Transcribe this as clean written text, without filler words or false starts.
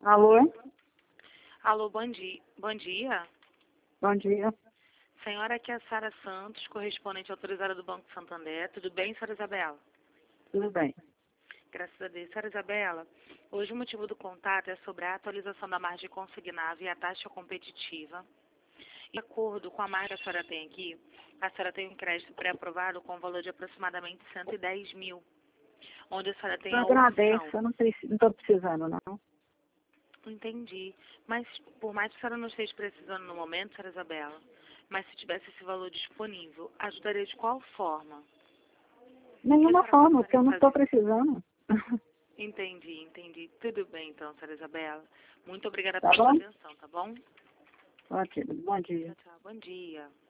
Alô? Alô, bom dia. Bom dia. Bom dia. Senhora, aqui é a Sara Santos, correspondente autorizada do Banco Santander. Tudo bem, senhora Isabela? Tudo bem. Graças a Deus. Senhora Isabela, hoje o motivo do contato é sobre a atualização da margem consignável e a taxa competitiva. De acordo com a margem que a senhora tem aqui, a senhora tem um crédito pré-aprovado com um valor de aproximadamente 110 mil, onde a senhora tem Eu a agradeço, opção. eu não estou precisando, não. Entendi. Mas, por mais que a senhora não esteja precisando no momento, senhora Isabela, mas se tivesse esse valor disponível, ajudaria de qual forma? Nenhuma forma, porque eu não estou Fazer? precisando. Entendi. Tudo bem, então, senhora Isabela. Muito obrigada Tá pela sua bom? atenção, tá bom? Ótimo, bom dia. Tchau. Bom dia.